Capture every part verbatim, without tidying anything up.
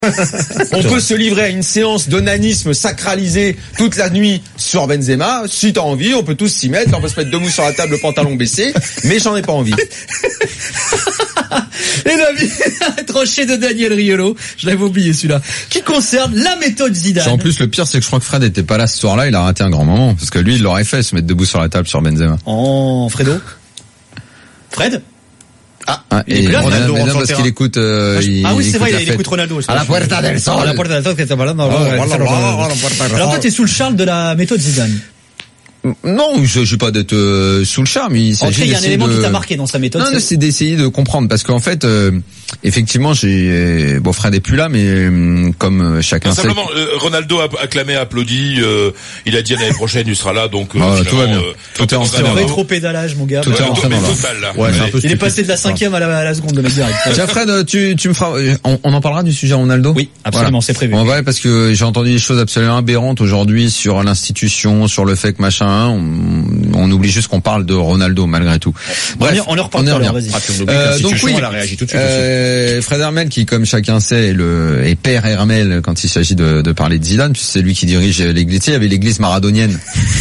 On peut se livrer à une séance d'onanisme sacralisé toute la nuit sur Benzema. Si t'as envie, on peut tous s'y mettre. On peut se mettre debout sur la table, le pantalon baissé. Mais j'en ai pas envie. Et la tranchée de Daniel Riolo, je l'avais oublié celui-là, qui concerne la méthode Zidane. En plus, le pire, c'est que je crois que Fred était pas là ce soir-là, il a raté un grand moment, parce que lui, il l'aurait fait, se mettre debout sur la table sur Benzema. Oh, Fredo Fred Ah, ah et là, Ronaldo, mais non, parce qu'il écoute, euh, ah, il, ah oui, il c'est vrai, écoute il écoute Ronaldo. À la puerta del sol. À la puerta del sol, que t'es malade. Alors toi, t'es sous le charme de la méthode Zidane. Non, je suis pas d'être euh, sous le charme. Il s'agit d'essayer. Il y a un élément de... qui t'a marqué dans sa méthode. Non, c'est, c'est d'essayer de comprendre, parce qu'en fait, euh, effectivement, j'ai bon, Fred est plus là, mais euh, comme chacun non, sait. Simplement, euh, Ronaldo a acclamé, applaudi. Euh, il a dit l'année prochaine, il sera là, donc. Euh, ah, tout va bien. Euh, tout est en train. Rétro-pédalage, mon gars. Tout est en train. Total, là. Ouais, c'est un peu il est passé de la cinquième à la, à la seconde de mec direct. Tiens, Fred, tu, tu me feras. On, on en parlera du sujet Ronaldo. Oui, absolument, voilà. C'est prévu. On va parce que j'ai entendu des choses absolument aberrantes aujourd'hui sur l'institution, sur le fait que machin. On, on oublie juste qu'on parle de Ronaldo malgré tout. Bref, on en reparle tout à l'heure, vas-y. Euh, donc oui, elle a réagi tout de suite euh, aussi. Fred Hermel, qui comme chacun sait est le est père Hermel quand il s'agit de, de parler de Zidane, puisque c'est lui qui dirige l'église. Il y avait l'église maradonienne.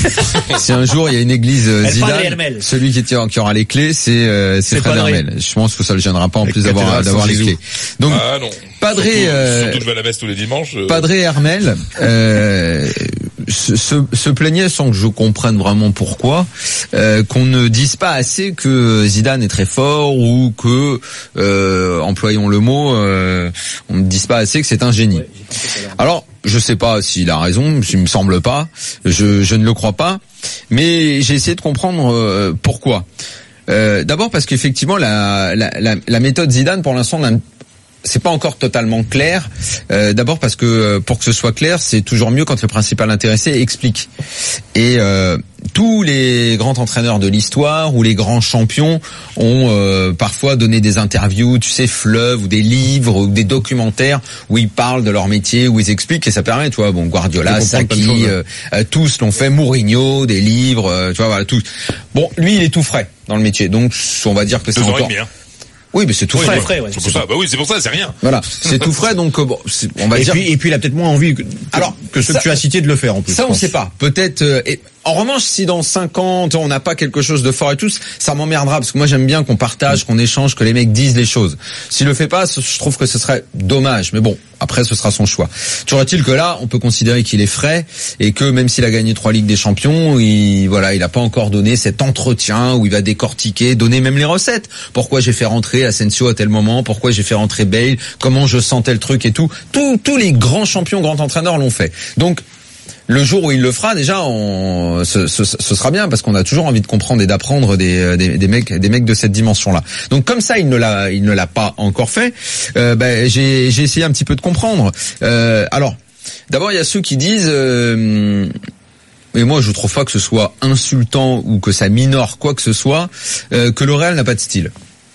Si un jour il y a une église elle Zidane, celui qui, tient, qui aura les clés, c'est euh, c'est, c'est Fred Hermel. Je pense que ça le gênera pas en Avec plus d'avoir d'avoir les clés. Donc ah, non. Padré surtout, euh, surtout je vais à la messe tous les dimanches. Euh... Padré Hermel euh, se, se, se plaignait sans que je comprenne vraiment pourquoi euh, qu'on ne dise pas assez que Zidane est très fort ou que euh, employons le mot euh, on ne dise pas assez que c'est un génie. Alors je sais pas s'il a raison, il me semble pas, je, je ne le crois pas, mais j'ai essayé de comprendre euh, pourquoi. Euh, d'abord parce qu'effectivement la, la, la, la méthode Zidane pour l'instant n'a c'est pas encore totalement clair. Euh, d'abord parce que pour que ce soit clair, c'est toujours mieux quand le principal intéressé explique. Et euh, tous les grands entraîneurs de l'histoire ou les grands champions ont euh, parfois donné des interviews, tu sais, fleuves ou des livres ou des documentaires où ils parlent de leur métier, où ils expliquent et ça permet, tu vois, bon, Guardiola, Sacchi, euh, euh, tous l'ont fait, Mourinho, des livres, euh, tu vois, voilà, tous. Bon, lui, il est tout frais dans le métier, donc on va dire que c'est encore. Oui, mais c'est tout oui, frais. frais ouais. C'est pour ça. Bah oui, c'est pour ça, c'est rien. Voilà, c'est tout frais, donc bon, c'est, on va et dire. Puis, et puis, il a peut-être moins envie que, alors, que ceux ça, que tu as cités de le faire en plus. Ça, on ne sait pas. Peut-être. Euh, et, en revanche, si dans cinquante on n'a pas quelque chose de fort et tout, ça m'emmerdera parce que moi j'aime bien qu'on partage, qu'on échange, que les mecs disent les choses. S'il le fait pas, je trouve que ce serait dommage. Mais bon, après ce sera son choix. Toujours est-il que là, on peut considérer qu'il est frais et que même s'il a gagné trois Ligues des Champions, il voilà, il a pas encore donné cet entretien où il va décortiquer, donner même les recettes. Pourquoi j'ai fait rentrer Asensio à tel moment, pourquoi j'ai fait rentrer Bale, comment je sentais le truc et tout. Tous tous les grands champions, grands entraîneurs l'ont fait. Donc le jour où il le fera, déjà, on, ce, ce, ce sera bien parce qu'on a toujours envie de comprendre et d'apprendre des, des, des mecs, des mecs de cette dimension-là. Donc comme ça, il ne l'a, il ne l'a pas encore fait. Euh, ben, j'ai, j'ai essayé un petit peu de comprendre. Euh, alors, d'abord, il y a ceux qui disent. Euh, mais moi, je trouve pas que ce soit insultant ou que ça minore quoi que ce soit, euh, que le Real n'a pas de style.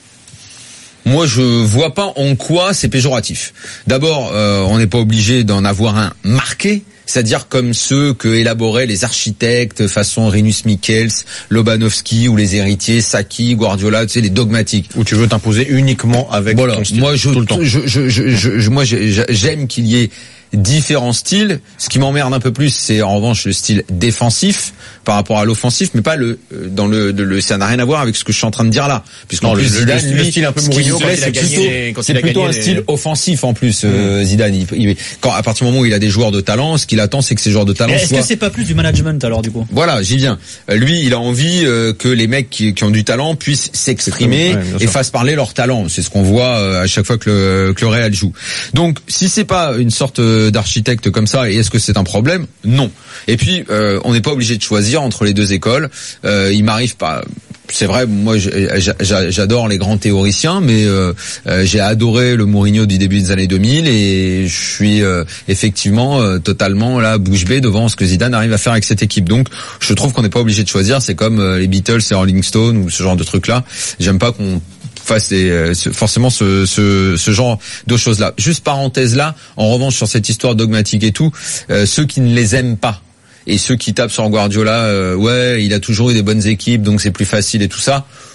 Moi, je vois pas en quoi c'est péjoratif. D'abord, euh, on n'est pas obligé d'en avoir un marqué. C'est-à-dire comme ceux que élaboraient les architectes façon Rinus Michels, Lobanovski ou les héritiers Sacchi, Guardiola, tu sais, les dogmatiques. Où tu veux t'imposer uniquement avec voilà. ton style. Moi, je, tout le temps. je, je, je, je, je, moi, j'aime qu'il y ait différents styles. Ce qui m'emmerde un peu plus, c'est en revanche le style défensif par rapport à l'offensif, mais pas le dans le, le, le ça n'a rien à voir avec ce que je suis en train de dire là. Puisqu'en non, plus le, Zidane, le, lui, le style un peu Mourinho quand il a gagné, c'est plutôt un style les... offensif en plus. Mmh. Euh, Zidane, il, il, quand à partir du moment où il a des joueurs de talent, ce qu'il attend, c'est que ces joueurs de talent. Mais est-ce soient... que c'est pas plus du management alors du coup? Voilà, j'y viens. Euh, lui, il a envie euh, que les mecs qui, qui ont du talent puissent s'exprimer ouais, et fassent parler leur talent. C'est ce qu'on voit euh, à chaque fois que le, que le Real joue. Donc, si c'est pas une sorte d'architecte comme ça, et est-ce que c'est un problème? Non. Et puis, euh, on n'est pas obligé de choisir entre les deux écoles. Euh, il m'arrive pas. C'est vrai, moi j'adore les grands théoriciens, mais euh, euh, j'ai adoré le Mourinho du début des années deux mille et je suis euh, effectivement euh, totalement là bouche bée devant ce que Zidane arrive à faire avec cette équipe. Donc je trouve qu'on n'est pas obligé de choisir. C'est comme euh, les Beatles et Rolling Stone ou ce genre de trucs là. J'aime pas qu'on fasse des, euh, forcément ce, ce, ce genre de choses là. Juste parenthèse là. En revanche sur cette histoire dogmatique et tout, euh, ceux qui ne les aiment pas. Et ceux qui tapent sur Guardiola, euh, ouais, il a toujours eu des bonnes équipes, donc c'est plus facile et tout ça.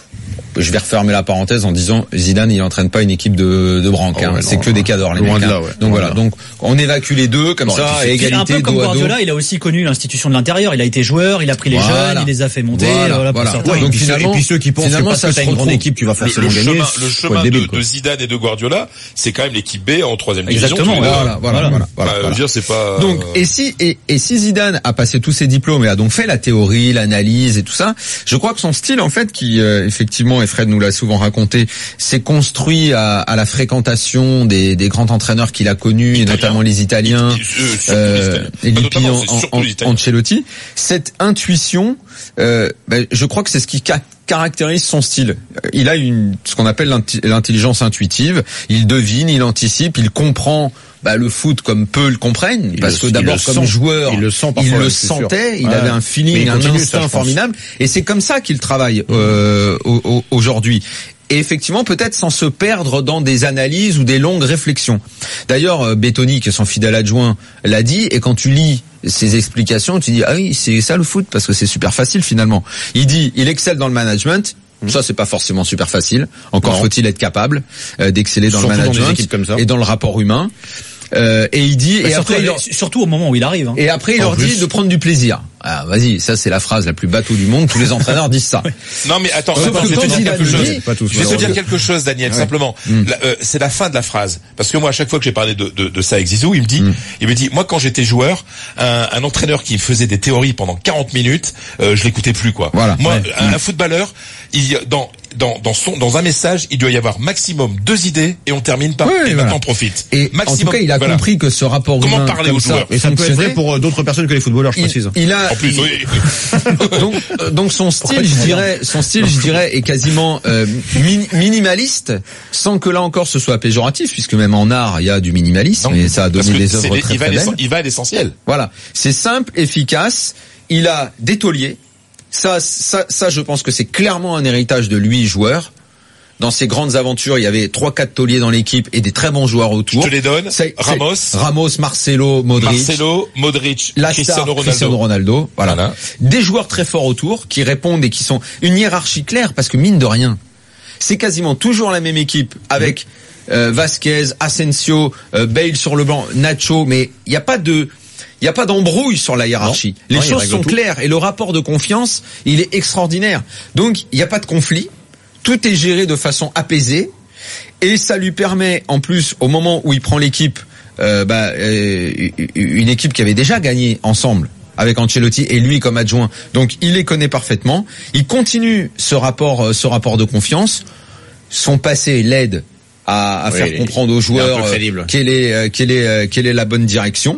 je vais refermer la parenthèse en disant Zidane, il entraîne pas une équipe de, de branques, oh, hein. ouais, c'est non, que des cadors, les loin mecs. de là, Hein. ouais. Donc Loin voilà, de là. donc on évacue les deux comme Bon, ça, et égalité, un peu comme dos à dos. Guardiola, il a aussi connu l'institution de l'intérieur. Il a été joueur, il a pris les Voilà. jeunes, il les a fait monter. Voilà, Voilà, pour voilà. certains. Ouais, Et donc puis ceux- finalement- et puis ceux qui pensent que finalement, parce ça que se t'as une grande retrouve. équipe, tu vas Le, forcément le gagner. chemin, faut le être chemin débile, de, quoi. de Zidane et de Guardiola, c'est quand même l'équipe B en troisième Exactement, division. tous les deux. Voilà, voilà, voilà, voilà, Euh, je voilà. veux dire, c'est pas. Donc, et si, et, et si Zidane a passé tous ses diplômes et a donc fait la théorie, l'analyse et tout ça, je crois que son style, en fait, qui, euh, effectivement, et Fred nous l'a souvent raconté, s'est construit à, à la fréquentation des, des grands entraîneurs qu'il a connus, et Italiens. notamment les Italiens, Et- euh, surtout euh, les Italiens. et Pas Lippi notamment, en, c'est surtout en- les Italiens. Ancelotti. Cette intuition, euh, ben, je crois que c'est ce qui ca- caractérise son style. Il a une, ce qu'on appelle l'inti- l'intelligence intuitive. Il devine, il anticipe, il comprend bah, le foot comme peu le comprennent, Il parce le- que il d'abord le comme sent. joueur, Il le sent parfois, il le ouais, c'est sûr. sentait, il Ouais. avait un Mais feeling, il un continue, ça, instinct je pense. formidable, et c'est comme ça qu'il travaille euh, au- au- aujourd'hui. Et effectivement, peut-être sans se perdre dans des analyses ou des longues réflexions. D'ailleurs, euh, Bettoni, qui est son fidèle adjoint, l'a dit, et quand tu lis ses explications, tu dis, ah oui, c'est ça le foot, parce que c'est super facile finalement. Il dit, il excelle dans le management. Ça, c'est pas forcément super facile. Encore Non. faut-il être capable euh, d'exceller dans Surtout le dans des management équipes comme ça. et dans le rapport humain. Euh, et il dit, Mais et surtout, après, il leur, surtout au moment où il arrive. Hein. et après, il En leur dit plus. de prendre du plaisir. Ah, vas-y, ça c'est la phrase la plus bateau du monde. Tous les entraîneurs disent ça. Non mais attends, Sauf attends, que je vais quand te dire Zidane quelque dit- chose. Pas tous, Je vais te dire malheureusement. quelque chose, Daniel, simplement. Mm. La- euh, c'est la fin de la phrase. Parce que moi, à chaque fois que j'ai parlé de, de, de ça avec Zizou, il me dit, Mm. il me dit, moi, quand j'étais joueur, un, un entraîneur qui me faisait des théories pendant quarante minutes, euh, je l'écoutais plus, quoi. Voilà. Moi, Ouais. un, un footballeur, il y a, dans dans dans son dans un message, il doit y avoir maximum deux idées et on termine par Oui, et voilà. maintenant on profite. Et maximum, en tout cas, il a voilà. compris que ce rapport Comment humain parler comme aux ça joueurs. Et ça peut être fonctionnait. vrai pour euh, d'autres personnes que les footballeurs, je Il, précise. il a, En plus, il- oui. donc, euh, donc son style, je dirais, son style, je dirais, est quasiment euh, mi- minimaliste, sans que là encore ce soit péjoratif, puisque même en art il y a du minimalisme Non, et ça a parce donné que des c'est œuvres les- très il va très à belles. l'essen- il va à l'essentiel. Voilà, c'est simple, efficace. Il a des tauliers. Ça, ça, ça, je pense que c'est clairement un héritage de lui, joueur. Dans ses grandes aventures, il y avait trois, quatre tauliers dans l'équipe et des très bons joueurs autour. Je te les donne. C'est- c'est- Ramos. Ramos, Marcelo, Modric. Marcelo, Modric, La Cristiano star, Ronaldo. Cristiano Ronaldo, voilà. Voilà. Des joueurs très forts autour qui répondent et qui sont une hiérarchie claire parce que mine de rien, c'est quasiment toujours la même équipe avec euh, Vasquez, Asensio, euh, Bale sur le banc, Nacho, mais il n'y a pas de il n'y a pas d'embrouille sur la hiérarchie. Non. Les Non, il choses règle sont tout. claires et le rapport de confiance, il est extraordinaire. Donc, il n'y a pas de conflit. Tout est géré de façon apaisée et ça lui permet, en plus, au moment où il prend l'équipe, euh, bah, euh, une équipe qui avait déjà gagné ensemble avec Ancelotti et lui comme adjoint. Donc, il les connaît parfaitement. Il continue ce rapport, euh, ce rapport de confiance. Son passé l'aide à, à Oui, faire il est- comprendre aux il est un peu joueurs euh, crédible. quelle est, euh, quelle est, euh, quelle est la bonne direction.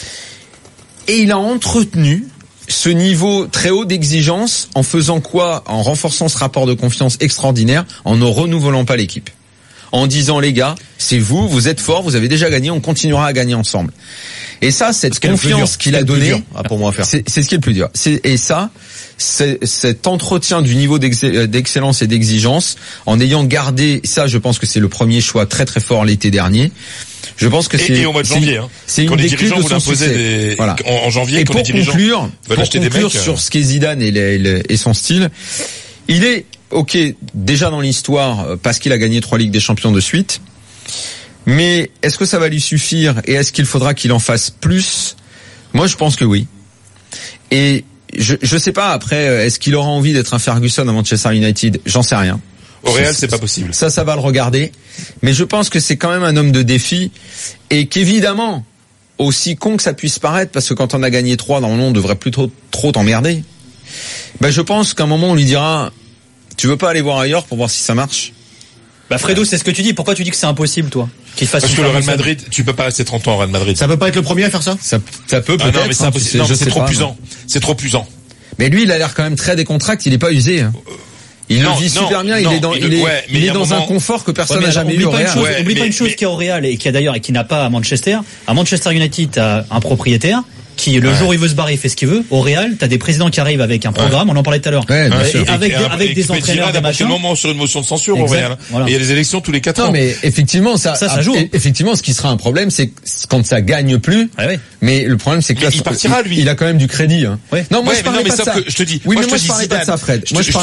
Et il a entretenu ce niveau très haut d'exigence en faisant quoi? En renforçant ce rapport de confiance extraordinaire, en ne renouvelant pas l'équipe. En disant, les gars, c'est vous, vous êtes forts, vous avez déjà gagné, on continuera à gagner ensemble. Et ça, cette Ce qui est le plus confiance dur, qu'il ce a qui est le plus donnée, dur, ah, pour moi à faire. c'est c'est ce qui est le plus dur. C'est- Et ça, c'est cet entretien du niveau d'ex- d'excellence et d'exigence, en ayant gardé, ça je pense que c'est le premier choix très très fort l'été dernier. Je pense que c'est Et, et au mois de c'est- janvier, hein. c'est une Quand les des clés dirigeants de voulaient son imposer succès. des, Voilà. en, en janvier, Et quand pour les dirigeants conclure, veulent pour acheter des conclure mecs, sur euh, ce qu'est Zidane et, les- les- et son style, il est ok déjà dans l'histoire euh, parce qu'il a gagné trois Ligues des Champions de suite. Mais est-ce que ça va lui suffire et est-ce qu'il faudra qu'il en fasse plus? Moi, je pense que oui. Et je je sais pas après, euh, est-ce qu'il aura envie d'être un Ferguson à Manchester United? J'en sais rien. au Real, c'est pas possible. Ça, ça va le regarder. Mais je pense que c'est quand même un homme de défi et qu'évidemment, aussi con que ça puisse paraître, parce que quand on a gagné trois, normalement, on devrait plutôt trop t'emmerder. Ben, je pense qu'à un moment, on lui dira, tu veux pas aller voir ailleurs pour voir si ça marche? Bah Fredo, c'est ce que tu dis. Pourquoi tu dis que c'est impossible, toi, qu'il fasse Parce une que le Real Ferguson? Madrid, tu peux pas rester trente ans au Real Madrid. Ça peut pas être le premier à faire ça? Ça, ça peut Ah peut-être. non, mais c'est hein, impossible. tu sais, Non, je mais c'est sais trop pas, puissant. C'est trop puissant. Mais lui, il a l'air quand même très décontracté. Il est pas usé. Hein. Il Non, le vit non, super bien. non, il est dans, il- il est, ouais, mais il il y est a un dans un moment- confort que personne Ouais, n'a mais jamais oublie eu au pas une Real. chose, Ouais, oublie pas mais- une chose mais- qu'il y a au Real et qu'il y a d'ailleurs et qui n'a pas à Manchester. À Manchester United, t'as un propriétaire qui, le jour où il veut se barrer, il fait ce qu'il veut. Au Real, t'as des présidents qui arrivent avec un programme. On en parlait tout à l'heure. Ouais, bien Et sûr. avec, Et- des- et- avec et des qui peut être entraîneurs, viré des à n'importe quel machins. moment sur une motion de censure au Exact. Real. Voilà. Et il y a des élections tous les quatre Non, ans. mais effectivement, ça, Ça, ça joue. e- effectivement, ce qui sera un problème, c'est que quand ça gagne plus. Ah ouais. Mais le problème, c'est que Mais là, il partira, lui. Il a quand même du crédit. Hein. Ouais. Non, moi, Ouais, je mais parlais non, mais pas de sauf ça. que je te dis, Oui, moi, mais je moi, te je dis parlais pas de Zidane. ça, Fred. Je Moi, te- je je te parlais dis- de,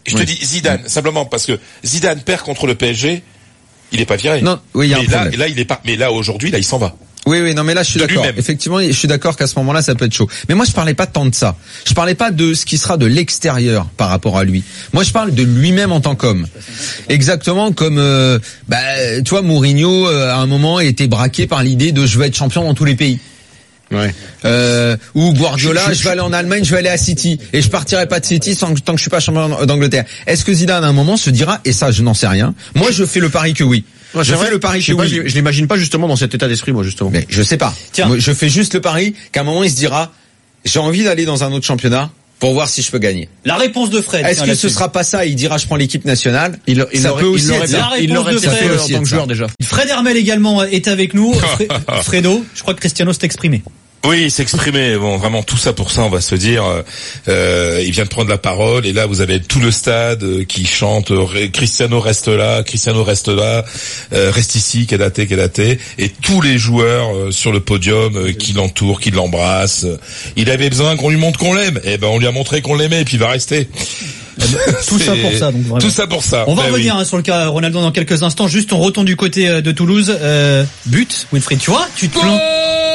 je te oui. dis Zidane, simplement parce que Zidane perd contre le P S G, il est pas viré. Non, oui, il y a mais un là, problème. là, il est pas, mais là, aujourd'hui, là, il s'en va. Oui, oui, non, mais là, je suis De d'accord. lui-même. Effectivement, je suis d'accord qu'à ce moment-là, ça peut être chaud. Mais moi, je parlais pas tant de ça. Je parlais pas de ce qui sera de l'extérieur par rapport à lui. Moi, je parle de lui-même en tant qu'homme. Exactement comme, euh, bah, toi, Mourinho, euh, à un moment, était braqué par l'idée de je veux être champion dans tous les pays. Ouais. Euh, ou Guardiola, je, Je- je- je vais aller en Allemagne, je vais aller à City et je partirai pas de City sans, tant que je suis pas champion d'Angleterre. Est-ce que Zidane à un moment se dira, et ça je n'en sais rien, moi je fais le pari que oui. Ouais, je c'est vrai, fais le pari je que sais pas, oui. je je l'imagine pas justement dans cet état d'esprit, moi, justement. Mais je sais pas. Tiens. Moi, je fais juste le pari qu'à un moment il se dira, j'ai envie d'aller dans un autre championnat pour voir si je peux gagner. La réponse de Fred. Est-ce tiens, que là-dessus. ce sera pas ça, il dira je prends l'équipe nationale. Il, il ça l'aurait- peut aussi il l'aurait être bien- ça. il l'aurait La bien réponse fait de en Fred. tant que joueur déjà. Fred Hermel également est avec nous. Fre- Fredo, je crois que Cristiano s'est exprimé. Oui, s'exprimer. Bon, vraiment tout ça pour ça, on va se dire. Euh, il vient de prendre la parole et là, vous avez tout le stade euh, qui chante euh, Cristiano reste là, Cristiano reste là, euh, reste ici, Kedate, Kedate, et tous les joueurs euh, sur le podium euh, qui l'entourent, qui l'embrassent. Il avait besoin qu'on lui montre qu'on l'aime. Eh ben, on lui a montré qu'on l'aimait et puis il va rester. Tout ça pour ça, donc vraiment. Tout ça pour ça. On va Ben revenir oui. hein, sur le cas Ronaldo dans quelques instants. Juste, on retourne du côté euh, de Toulouse. Euh, but, Wilfried, tu vois, tu te plantes.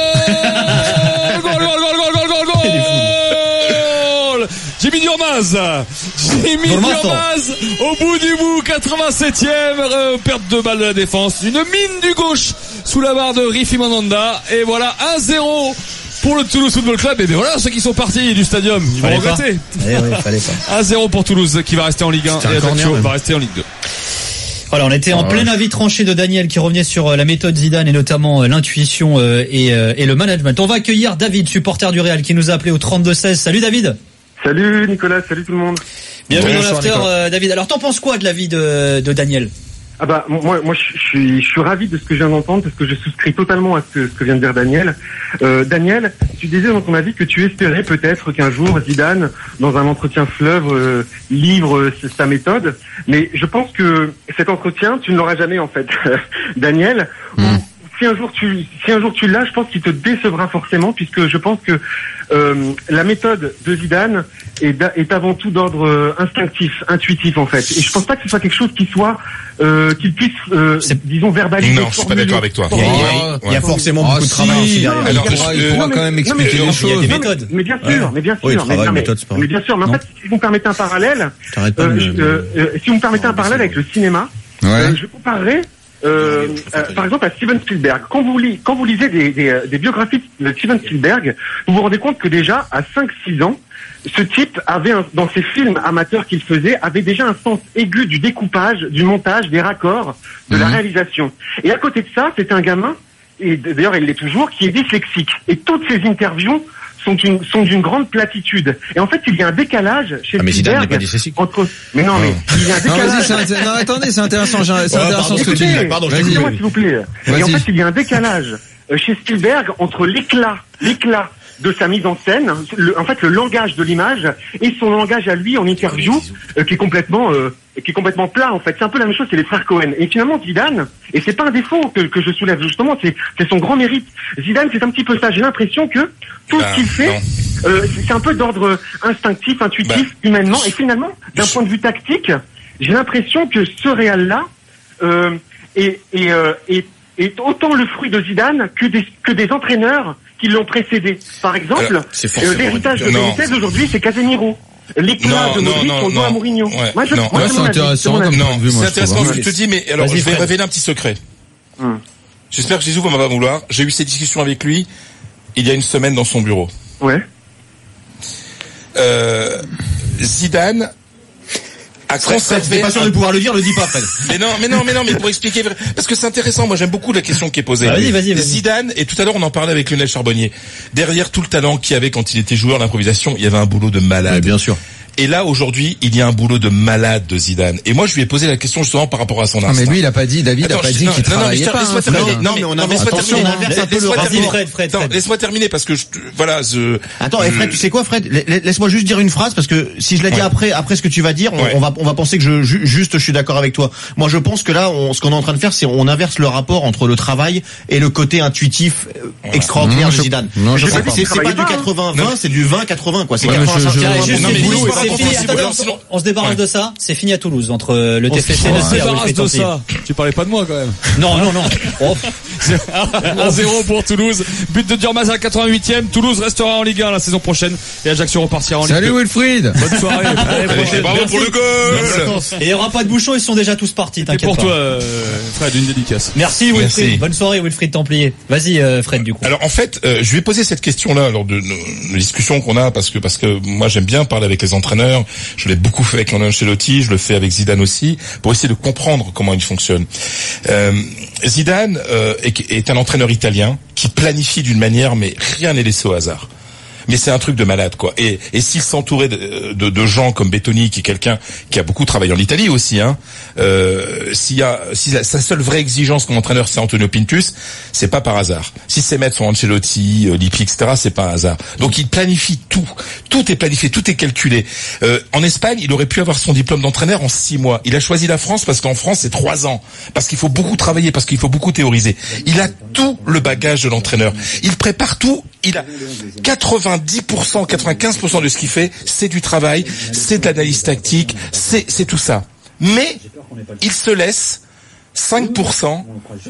Goal, goal, goal, goal, goal, goal, goal, Il est goal. Jimmy Diormaz, Jimmy Dormazo. Diormaz, au bout du bout, quatre-vingt-septième, euh, perte de balle de la défense, une mine du gauche sous la barre de Rifi Mandanda, et voilà un zéro pour le Toulouse Football Club. Et bien voilà ceux qui sont partis du stadium, ils vont Fallait pas. regretter. Eh ouais, fallait pas. un zéro pour Toulouse qui va rester en Ligue un C'était un et corner, Ajaccio même. va rester en Ligue deux. Voilà, on était en Ah, plein ouais. avis tranché de Daniel qui revenait sur euh, la méthode Zidane et notamment euh, l'intuition euh, et, euh, et le management. On va accueillir David, supporter du Real, qui nous a appelé au trente-deux seize. Salut David. Salut Nicolas, salut tout le monde. Bienvenue dans Bonsoir, l'after, Nicolas. euh, David. Alors, t'en penses quoi de l'avis de, de Daniel? Ah bah moi, moi je suis, je suis ravi de ce que je viens d'entendre parce que je souscris totalement à ce que, ce que vient de dire Daniel. Euh, Daniel, tu disais dans ton avis que tu espérais peut-être qu'un jour Zidane, dans un entretien fleuve, euh, livre euh, sa méthode. Mais je pense que cet entretien, tu ne l'auras jamais en fait, Daniel. Mm. Si un jour tu, si un jour tu l'as, je pense qu'il te décevra forcément puisque je pense que euh, la méthode de Zidane est, d'a- est avant tout d'ordre euh, instinctif, intuitif en fait. Et je pense pas que ce soit quelque chose qui soit, euh, qu'il puisse, euh, C'est- disons verbaliser. Non, je suis pas formuler. d'accord avec toi. Il y a, il y a- Oh, il y a forcément Ah, beaucoup de si, travail aussi non, derrière. mais Alors, il pourra, je- il pourra non, quand même mais- expliquer non, mais- les il y a choses. des Non, mais- méthodes. Mais bien sûr, mais bien sûr. Oui, mais, travail, non, mais- méthode, c'est pas mais bien sûr, mais en Non. fait, si vous me permettez un parallèle, T'arrêtes pas euh, de je- me- euh, euh, si vous me permettez un parallèle avec le cinéma, Ouais. euh, je comparerai euh, euh, par exemple à Steven Spielberg. Quand vous, li- quand vous lisez des, des, euh, des biographies de Steven Spielberg, vous vous rendez compte que déjà à cinq six ans, ce type avait un- dans ses films amateurs qu'il faisait avait déjà un sens aigu du découpage, du montage, des raccords, de la Mhm. réalisation. Et à côté de ça, c'est un gamin, et d'ailleurs il l'est toujours, qui est dyslexique. Et toutes ses interviews sont une sont d'une grande platitude. Et en fait, il y a un décalage chez Ah, mais Zidane n'est Spielberg pas dyslexique. entre. Mais non, mais il y a un Non, vas-y, décalage. c'est inté- non, attendez, c'est intéressant, j'ai- c'est Oh, intéressant pardon, ce que tu Écoutez, dis. Pardon, je Vas-y. excusez-moi s'il vous plaît. Et Vas-y. en fait, il y a un décalage euh, chez Spielberg entre l'éclat, l'éclat de sa mise en scène, le- en fait le langage de l'image et son langage à lui en interview euh, qui est complètement euh, qui est complètement plat en fait. C'est un peu la même chose, c'est les frères Cohen. Et finalement Zidane, et c'est pas un défaut que, que je soulève justement, c'est c'est son grand mérite. Zidane, c'est un petit peu ça. J'ai l'impression que tout Ben, ce qu'il fait, non. euh, c'est c'est un peu d'ordre instinctif, intuitif, humainement. Et finalement, d'un point de vue tactique, j'ai l'impression que ce Real-là euh, est, est, euh, est, est autant le fruit de Zidane que des, que des entraîneurs qui l'ont précédé. Par exemple, Alors, c'est euh, forcément l'héritage de non. Benitez aujourd'hui, c'est Casemiro. L'éclat Non, de non, Modric, non, on le doit à non. Mourinho. Ouais, Moi, je, non. moi, Ouais, c'est c'est mon avis, intéressant c'est mon comme avis. point de vue, moi, C'est je trouve, intéressant hein. ce que je te dis, mais alors Vas-y, je vais Fred. révéler un petit secret. Hum. J'espère que Jésus va pas vouloir. J'ai eu ces discussions avec lui il y a une semaine dans son bureau. Ouais. Euh, Zidane a conservé. T'es pas sûr de pouvoir le dire, le dis pas, Fred. Mais non, mais non, mais non, mais pour expliquer, parce que c'est intéressant. Moi, j'aime beaucoup la question qui est posée. Ah, vas-y, vas-y, vas-y. Zidane, et tout à l'heure, on en parlait avec Lionel Charbonnier. Derrière tout le talent qu'il y avait quand il était joueur d'improvisation, il y avait un boulot de malade. Ouais, bien sûr. Et là, aujourd'hui, il y a un boulot de malade de Zidane. Et moi, je lui ai posé la question justement par rapport à son Non, instinct. mais lui, il a pas dit, David Attends, a pas je- dit non, qu'il non, non, mais travaillait je- pas. laisse-moi hein, terminer. Fred. Non, mais on non, avance- laisse-moi attention, terminer. on inverse un peu le Laisse-moi rapport. terminer. Fred, Fred, Attends, Fred. laisse-moi terminer parce que je, voilà, je. Attends, et Fred, tu sais quoi, Fred? La- Laisse-moi juste dire une phrase parce que si je l'ai dit Ouais. après, après ce que tu vas dire, on, Ouais. on va, on va penser que je, ju- juste, je suis d'accord avec toi. Moi, je pense que là, on, ce qu'on est en train de faire, c'est on inverse le rapport entre le travail et le côté intuitif euh, extraordinaire Non, de je- Zidane. non, je C'est sais pas, pas. c'est- c'est pas du Travaillez pas, hein. quatre-vins vingt, c'est du vingt quatre-vins, quoi. C'est Ouais, quatre-vingts, je- je- cinq, juste Non, le mais boulot, l'histoire c'est fini. possible. Attends, Alors, on- sinon- on se débarrasse Ouais. de ça. C'est fini à Toulouse entre le T F C et On le se C A. débarrasse Wilfried de Templier. ça. Tu parlais pas de moi quand même. Non, non, non. Oh. un zéro pour Toulouse. But de Durmaz à la quatre-vingt-huitième. Toulouse restera en Ligue un la saison prochaine et Ajaccio repartira en Ligue Salut deux. Wilfried. Bonne soirée. À l'année Allez, prochaine. bravo pour le goal. Et il y aura pas de bouchons, ils sont déjà tous partis, Et t'inquiète pour pas. toi, euh, Fred, une dédicace. Merci Wilfried. Merci. Bonne soirée Wilfried Templier. Vas-y euh, Fred du coup. Alors en fait, euh, je vais poser cette question-là lors de nos, nos discussions qu'on a parce que parce que moi j'aime bien parler avec les entraîneurs. Je l'ai beaucoup fait avec Ancelotti, je le fais avec Zidane aussi pour essayer de comprendre comment il fonctionne. Euh, Zidane euh, est, est un entraîneur italien qui planifie d'une manière mais rien n'est laissé au hasard. Mais c'est un truc de malade, quoi. Et, et s'il s'entourait de, de, de gens comme Bettoni, qui est quelqu'un qui a beaucoup travaillé en Italie aussi, hein, euh, s'il y a, si la, sa seule vraie exigence comme entraîneur c'est Antonio Pintus, c'est pas par hasard. Si ses maîtres sont Ancelotti, euh, Lippi, et cetera, c'est pas un hasard. Donc il planifie tout, tout est planifié, tout est calculé. Euh, en Espagne, il aurait pu avoir son diplôme d'entraîneur en six mois. Il a choisi la France parce qu'en France c'est trois ans, parce qu'il faut beaucoup travailler, parce qu'il faut beaucoup théoriser. Il a tout le bagage de l'entraîneur. Il prépare tout. Il a quatre-vingt-dix pour cent, quatre-vingt-quinze pour cent de ce qu'il fait, c'est du travail, c'est de l'analyse tactique, c'est c'est tout ça. Mais il se laisse cinq pour cent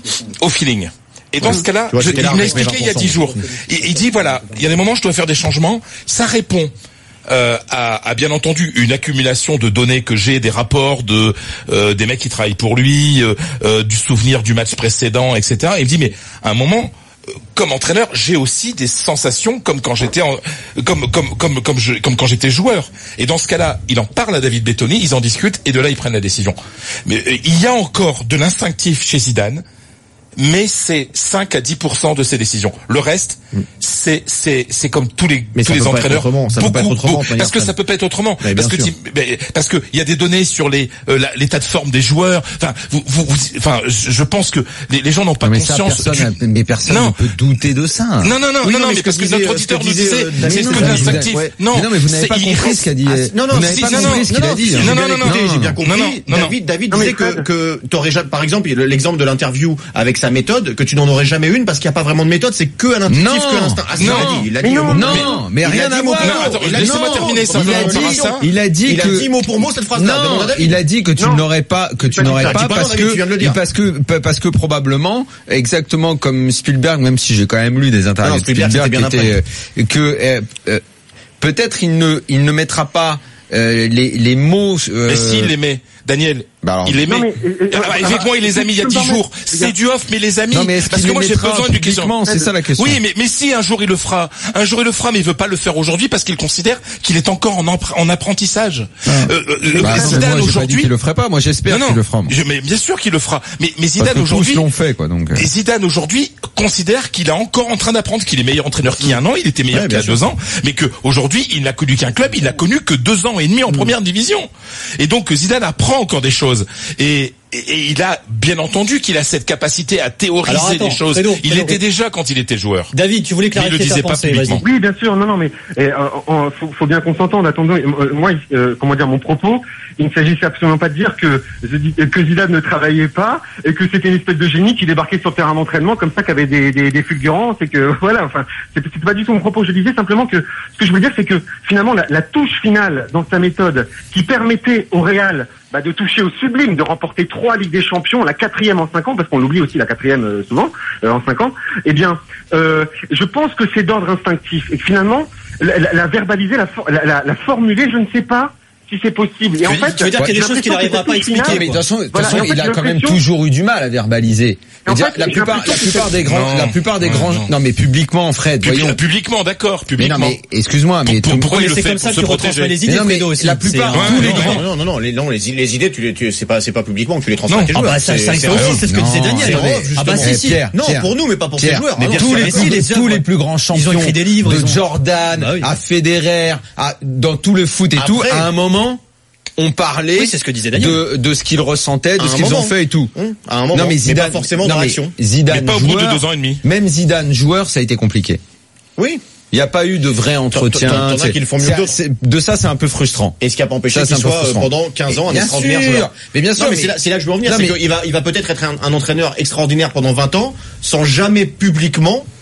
au feeling. Et dans ce cas-là, vois, je, c'était il large m'a avec mes expliqué il y a vingt pour cent. dix jours. Il, il dit voilà, il y a des moments où je dois faire des changements. Ça répond euh, à, à bien entendu une accumulation de données que j'ai, des rapports de euh, des mecs qui travaillent pour lui, euh, euh, du souvenir du match précédent, et cetera. Et il me dit mais à un moment, comme entraîneur, j'ai aussi des sensations comme quand j'étais en, comme comme comme comme je comme quand j'étais joueur. Et dans ce cas-là, il en parle à David Bettoni, ils en discutent et de là ils prennent la décision. Mais euh, il y a encore de l'instinctif chez Zidane, mais c'est cinq à dix pour cent de ses décisions. Le reste, c'est c'est c'est comme tous les Mais tous ça les peut pas être entraîneurs. autrement, ça peut pas être autrement, beaucoup, de manière parce que ça Fred. peut pas être autrement. Mais Parce bien que sûr. tu- mais parce que il y a des données sur les euh, la- l'état de forme des joueurs. Enfin, vous, vous, vous- enfin, je je pense que les, les gens n'ont pas Non, mais ça, conscience. personne, du- a- mais personne Non. ne peut douter de ça. Non, non, non, Oui, non, non, mais ce parce que disait, notre euh, ce auditeur que nous disait, disait, euh, c'est Daniel, ce mais que non, l'instinctif. ouais. Non, Mais non, mais vous n'avez c'est- pas il compris reste- ce qu'a dit. Ah, non, non, vous n'avez si, pas non, compris non, ce qu'il non, a dit. si, hein. non, j'ai non, bien non, écouté, non, j'ai bien non, compris. non, non, David, David Non, mais disait que, Fred. que t'aurais jamais, par exemple, l'exemple de l'interview avec sa méthode, que tu n'en aurais jamais une parce qu'il n'y a pas vraiment de méthode, c'est que un intuitif, Non. que l'instinct. Ah, si, il Non. l'a dit, il l'a Mais dit. non. au moment- Non, mais il rien a dit à mot voir. pour mot. Non, attends, Il a dit laissez-moi mot. terminer ça, Il a on verra dit, ça. il a dit Il a que dit mot pour mot cette phrase-là. Demande non, à David. il a dit que tu Non. n'aurais pas, que tu pas dit n'aurais ça. pas Dis pas non, parce David, tu viens de le que, dire. parce que, parce que probablement, exactement comme Spielberg, même si j'ai quand même lu des interviews Non, de Spielberg, Spielberg, c'était qui bien étaient, euh, que euh, euh, peut-être il ne, il ne mettra pas euh, les, les mots. euh, Mais s'il les met, Daniel, Bah alors- il les met. Non, mais, euh, euh, Ah, euh, avec moi, il les a mis il y a je peux dix me jours. permettre, C'est les du off, mais les amis. Non, mais est-ce parce qu'il que moi, les j'ai mettra besoin d'une question. publiquement, c'est ça la question. Oui, mais, mais si un jour il le fera, un jour il le fera, mais il veut pas le faire aujourd'hui parce qu'il considère qu'il est encore en, empre- en apprentissage. Euh, euh, Bah, Zidane moi, j'ai pas dit aujourd'hui, qu'il le ferait pas. Moi, j'espère non, qu'il le fera. moi. je- mais bien sûr qu'il le fera. Mais, mais Parce Zidane que tous aujourd'hui, l'ont fait, quoi. Donc. euh. et Zidane aujourd'hui considère qu'il est encore en train d'apprendre, qu'il est meilleur entraîneur qu'il y a un an, il était meilleur Ouais, qu'il y a bien sûr. deux ans, mais que aujourd'hui il n'a connu qu'un club, il n'a connu que deux ans et demi en première division. Et donc Zidane apprend encore des choses. Et, et, et il a bien entendu qu'il a cette capacité à théoriser Alors, attends, des choses. Fredo, il Fredo. était déjà quand il était joueur. David, tu voulais Mais il le clarifier ta disait pas pensée, publiquement. vas-y. Oui, bien sûr. Non, non, mais eh, euh, euh, faut, faut bien qu'on s'entende. Attendons, euh, moi, euh, comment dire, mon propos, il ne s'agissait absolument pas de dire que que Zidane ne travaillait pas et que c'était une espèce de génie qui débarquait sur le terrain d'entraînement comme ça, qui avait des, des, des fulgurances et que voilà. Enfin, c'était c'était pas du tout mon propos. Je disais simplement que ce que je voulais dire, c'est que finalement, la, la touche finale dans sa méthode qui permettait au Real bah, de toucher au sublime, de remporter trois Ligues des Champions, la quatrième en cinq ans, parce qu'on l'oublie aussi la quatrième euh, souvent euh, en cinq ans. Eh bien, euh, je pense que c'est d'ordre instinctif et que finalement, la, la, la verbaliser, la, for- la, la, la formuler, je ne sais pas si c'est possible. Et Tu en veux- fait, tu veux dire qu'il y a des j'ai choses qu'il l'impression n'arrivera que pas à cette touche expliquer, finale- Mais de toute façon, de toute Voilà, façon, et en fait, il a j'ai quand même l'impression- toujours eu du mal à verbaliser. En Je veux dire, fait, la j'ai plupart, la l'impression que plupart des grands, Non. la plupart des Ouais, grands, non. non mais publiquement, Fred, Publi- voyons. publiquement, d'accord, Mais non, publiquement. mais excuse-moi, mais Pour- tout- pourquoi Mais il le c'est fait comme ça pour que se tu retransmets protéger. les idées, Mais non, mais Fredo, aussi. la C'est plupart- un- tous les non, grands- Non, non, non, non, les, non, les, les idées, tu les, tu, c'est pas, c'est pas publiquement que tu les transmets Non. à tes Ah joueurs. bah ça, C'est- ça, c'est ça aussi, rien. c'est ce que Non, disait Daniel. c'est vrai, Ah bah justement. si, si. Pierre, Non, Pierre, pour nous, mais pas pour ces Pierre, joueurs. mais Ah, bien non, tous c'est- les mais plus, si, les tous œuvres. les plus grands champions, Ils ont écrit des livres, de ils ont- Jordan Bah oui. à Federer, à, dans tout le foot et Après- tout, à un moment, on parlait Oui, c'est ce que disait Daniel. de, de ce qu'ils ressentaient, de À ce un qu'ils ont moment. fait et tout. Hum, à un moment, non mais Zidane, pas forcément non, dans mais l'action. Zidane Mais pas au bout de joueur, deux ans et demi. Même Zidane joueur, ça a été compliqué. Oui. Il n'y a pas eu de vrai entretien. t'en as c'est- qui le font mieux c'est- que d'autres. c'est- De ça, c'est un peu frustrant. Et ce qui a pas empêché Ça, c'est qu'il un peu soit euh, frustrant. pendant quinze ans un Bien extraordinaire sûr. joueur. Mais bien sûr, Non, mais mais- c'est là, c'est là que je veux en venir, Non, c'est mais- qu'il va, il va peut-être être un, un entraîneur extraordinaire pendant vingt ans, sans jamais publiquement Mais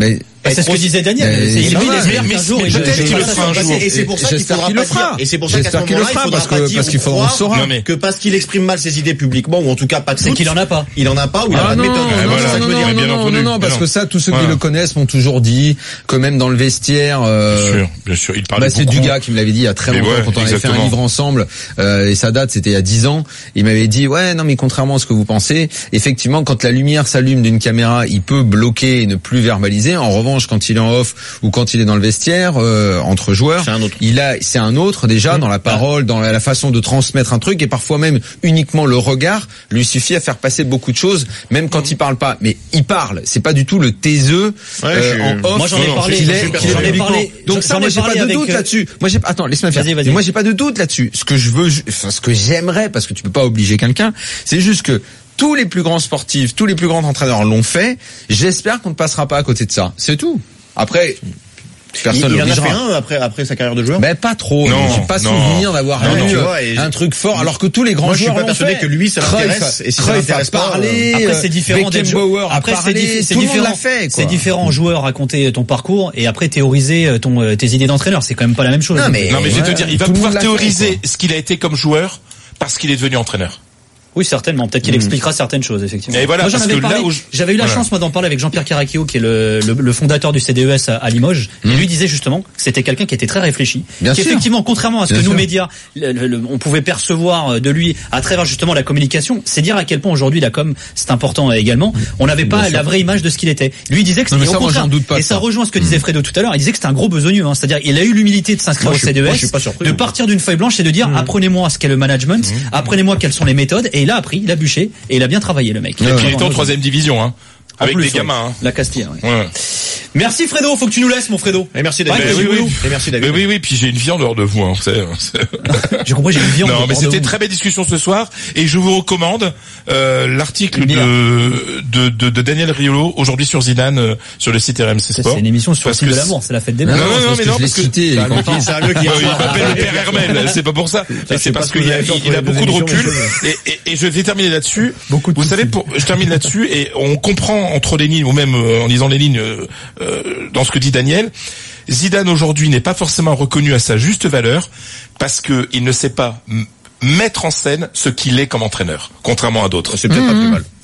C'est ce que disait Daniel. Mais- C'est- il mais- il mais- espère mais- qu'un jour, mais il peut-être qu'il le il- fera un jour. Et c'est pour ça qu'il J'espère faudra qu'il pas le fera. dire. Et c'est pour ça qu'à ce J'espère qu'il le moment-là, il fera, faudra parce pas que- dire parce qu'il ou faut- on croire saura. Non, mais- que parce qu'il exprime mal ses idées publiquement, ou en tout cas pas de C'est doute, qu'il en a pas. il en a pas ou il a Ah pas de non, méthode. non, Ouais, non, voilà. non, Ça, je non, veux dire, non, bien non, entendu. non, non, parce Non. que ça, tous ceux qui Voilà. le connaissent m'ont toujours dit que même dans le vestiaire, euh, Bien sûr, bien sûr, il parlait bah, c'est beaucoup. Dugas qui me l'avait dit il y a très Mais longtemps ouais, quand on avait fait un exactement. livre ensemble, euh, et ça date, c'était il y a dix ans. Il m'avait dit ouais non mais contrairement à ce que vous pensez, effectivement quand la lumière s'allume d'une caméra, il peut bloquer et ne plus verbaliser. En revanche, quand il est en off ou quand il est dans le vestiaire euh, entre joueurs, C'est un autre. il a c'est un autre déjà dans la parole, dans la, la façon de transmettre un truc, et parfois même uniquement le regard lui suffit à faire passer beaucoup de choses, même quand il parle pas. Mais il parle, c'est pas du tout le taiseux Ouais, euh, je- en off. Moi, j'en ai qu'il parlé, est- j'en ai qu'il est parlé, publiquement. Donc j'en ça, ai moi j'ai pas parlé de avec, doute euh, là-dessus. Moi j'ai attends, laisse-moi faire. Vas-y, vas-y. Moi j'ai pas de doute là-dessus. Ce que je veux, enfin ce que j'aimerais, parce que tu peux pas obliger quelqu'un, c'est juste que tous les plus grands sportifs, tous les plus grands entraîneurs l'ont fait. J'espère qu'on ne passera pas à côté de ça. C'est tout. Après, Il, personne il en a fait l'obligera. un après après sa carrière de joueur. Ben pas trop. Non, J'ai pas non. souvenir d'avoir Non, eu non, tu euh, vois, et un truc fort, alors que tous les grands Moi, je suis joueurs pas l'ont persuadé fait. que lui, ça l'intéresse, Cruyff a- et si ça Cruyff a l'intéresse pas, parlé, Après, euh, c'est différent d'être Beckenbauer joueur. a Après, c'est parlé, diffi- c'est tout le monde différent. l'a fait, quoi. C'est différent en joueur raconter ton parcours et après théoriser euh, ton euh, tes idées d'entraîneur. C'est quand même pas la même chose. Non, mais- Non, mais je vais te Ouais, dire, il va tout le pouvoir monde l'a fait, théoriser quoi. ce qu'il a été comme joueur parce qu'il est devenu entraîneur. Oui, certainement. Peut-être qu'il expliquera certaines choses, effectivement. Et voilà, moi, j'en parce avais que là parlé. où je- J'avais eu la voilà. chance, moi, d'en parler avec Jean-Pierre Caracchio, qui est le, le, le fondateur du C D E S à, à Limoges. Et lui disait justement que c'était quelqu'un qui était très réfléchi. Bien qui sûr. effectivement, contrairement à ce Bien que nous sûr. médias, le- le- le- on pouvait percevoir de lui à travers justement la communication, c'est dire à quel point aujourd'hui la com, c'est important également. On n'avait pas la vraie image de ce qu'il était. Lui il disait que Non, mais c'était ça, au moi, contraire. j'en doute pas Et de ça ça. rejoint ce que disait Fredo tout à l'heure. Il disait que c'était un gros besogneux. Hein. C'est-à-dire, il a eu l'humilité de s'inscrire Moi, au je suis- C D E S, moi, je suis pas surpris. de partir d'une feuille blanche et de dire apprenez-moi ce qu'est le management, apprenez-moi quelles sont les méthodes. Et il a appris, il a bûché et il a bien travaillé le mec. Et puis il était en troisième division, hein. En Avec plus, des ouais. gamins, hein. La Castille. Ouais. Ouais. Merci Fredo, faut que tu nous laisses mon Fredo. Et merci Ouais, David. mais oui, oui, oui. Et merci Mais David. oui, oui, puis j'ai une vie en dehors de vous, hein, vous savez. J'ai compris, j'ai une viande. Non, mais hors de c'était une vous. très belle discussion ce soir, et je vous recommande euh, l'article Bien. de, de, de de Daniel Riolo aujourd'hui sur Zidane euh, sur le site R M C Ça, Sport. C'est une émission sur le Parce site de que l'amour, c'est la fête des Non, mères. non, non, parce mais que non, je l'ai parce que- cité, il est C'est un content. gars- c'est un gars qui Ouais, a il m'appelle le père Hermel, c'est pas pour ça. Mais c'est c'est pas parce ce que qu'il vous a, avez fait il, entre il a les deux beaucoup de émissions, recul. monsieur. Et, et, et je vais terminer là-dessus. Beaucoup de Vous savez, pour, je termine là-dessus, et on comprend entre les lignes, ou même euh, en lisant les lignes, euh, euh, dans ce que dit Daniel, Zidane aujourd'hui n'est pas forcément reconnu à sa juste valeur parce que il ne sait pas m- mettre en scène ce qu'il est comme entraîneur, contrairement à d'autres. C'est peut-être pas plus mal.